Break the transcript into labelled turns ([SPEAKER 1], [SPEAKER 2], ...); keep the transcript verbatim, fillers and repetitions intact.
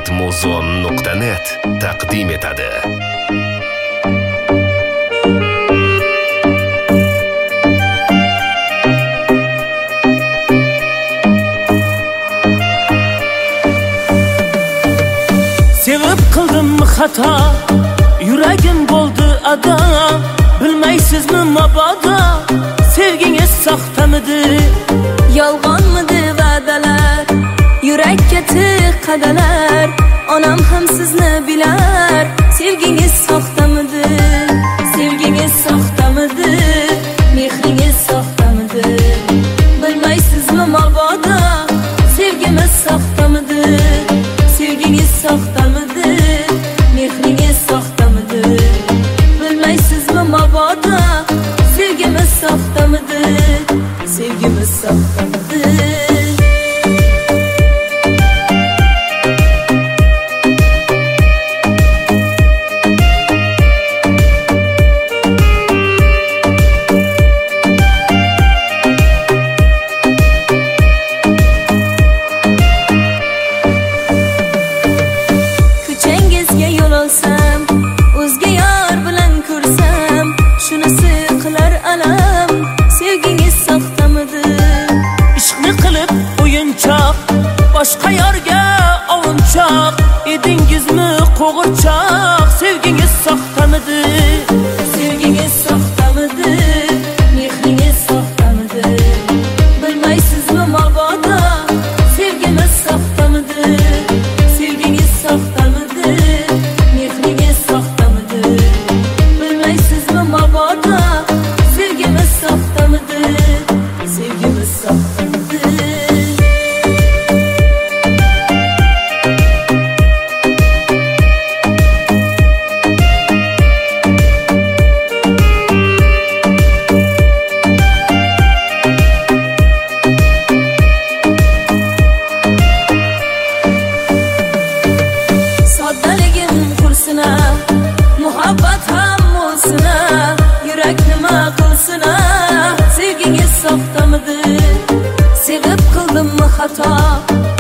[SPEAKER 1] ritmozon nuqta net taqdim etadi.
[SPEAKER 2] Sevib qildim xato, yuragim bo'ldi ado. Bilmaysizmi mabodo, sevgingiz soxtamidi?
[SPEAKER 3] Yolg'onmidi va'dalar, yurakka tiqadalar. Onam ham sizni bilar, sevgingiz soxtamidi? Sevgingiz soxtamidi? Mehringiz soxtamidi? Bilmaysizmi mabodo, sevgimiz soxtamidi? Sevgingiz soxtamidi? Mehringiz soxtamidi? Bilmaysizmi mabodo, sevgimiz soxtamidi? Sevgimiz soxtamidi? Ko'changizga yo'l olsam, o'zga yor bilan ko'rsam, shunisi qilar alam. Sevgingiz soxtamidi?
[SPEAKER 2] Ishqni qilib o'yinchoq, boshqa yorga ovunchoq edingizmi qo'g'irchoq? Sevgingiz soxtamidi?
[SPEAKER 3] Sevgingiz soxtamidi? Mehringiz soxtamidi? Bilmaysizmi mabodo, sevgimiz soxtamidi? Sevgingiz soxtamidi? Mehringiz soxtamidi? Bilmaysizmi mabodo, sevgimiz soxtamidi? Sevgimiz soxtamidi? Soddaligim qursina, muhabbat ham bo'lsina, yurak nima qilsina? Sevgingiz soxtamidi? Sevib qildimmi xato,